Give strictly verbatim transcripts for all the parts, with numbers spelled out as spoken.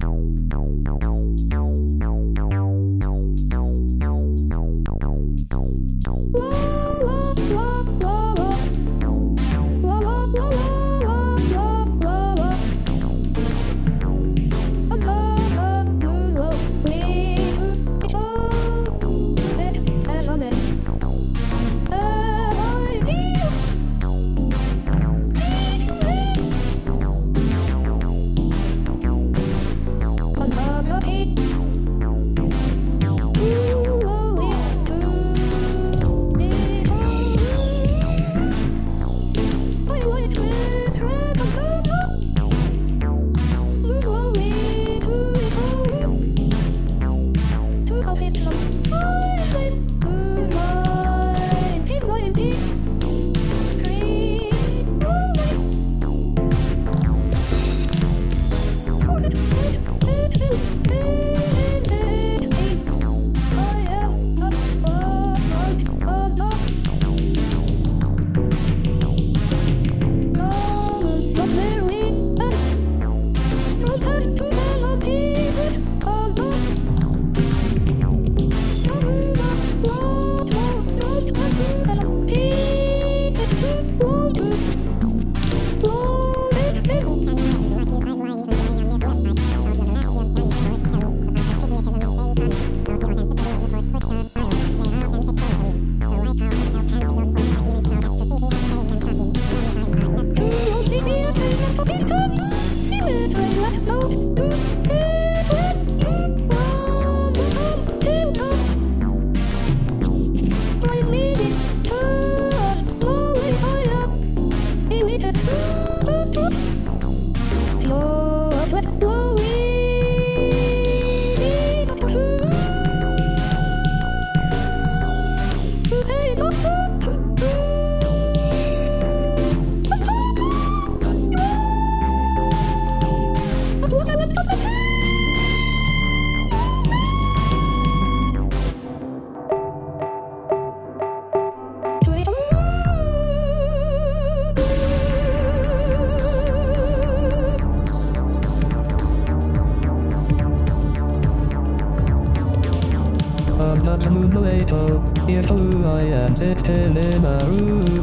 I'm not a moon later, here's who I am sitting in a room.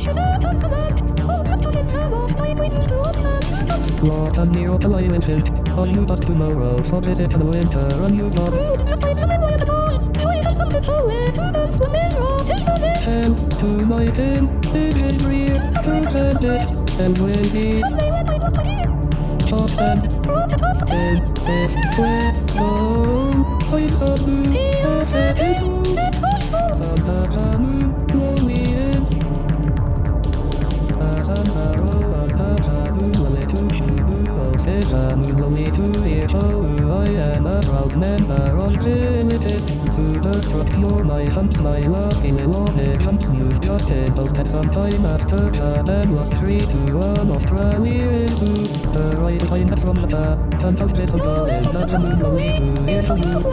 What a near to I mentioned, are you back tomorrow for visit in the winter and you got ten to my ten, it is real, to send it, and when he talks and then it's where home, sights of blue, perfect moon, sometimes a moon, lonely in, as an arrow, and as a moon, lonely to shoot, oh, says a moon, lonely to hear, so I am a proud member of limited, to the truck, you're my humps, my laughing, along it, jumps, news, just in, both at some time after, and lost three to one, Australia into, the right behind the from the back, can't help this ago, is not the moon, lonely to hear, so you,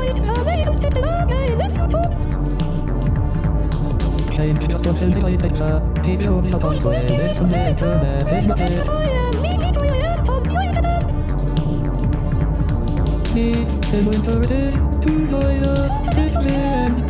change just what's in the light picture, keep your shop on square, this from the internet, is not it. Me, in winter it is, too high up, six a m